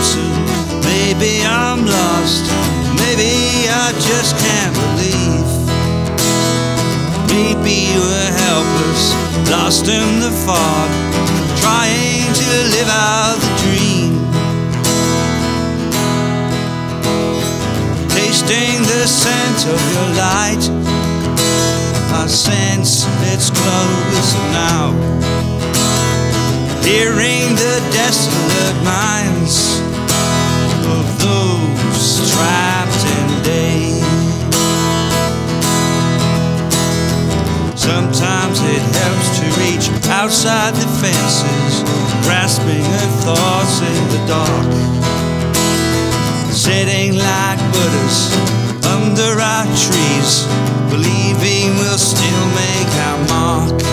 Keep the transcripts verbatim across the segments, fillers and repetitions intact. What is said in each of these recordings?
lonesome, maybe I'm lost, maybe I just can't believe. Maybe we're helpless, lost in the fog, trying to live out the dream. Tasting the scent of your light, I sense it's close now. Hearing the desolate minds of those trapped in day. Sometimes it helps to reach outside the fences, grasping at thoughts in the dark. Sitting like Buddhas under our trees, believing we'll still make our mark.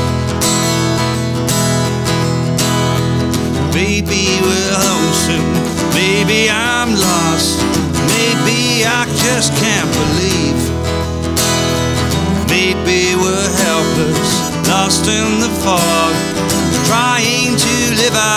Maybe we're lonesome, maybe I'm lost, maybe I just can't believe. Maybe we're helpless, lost in the fog, trying to live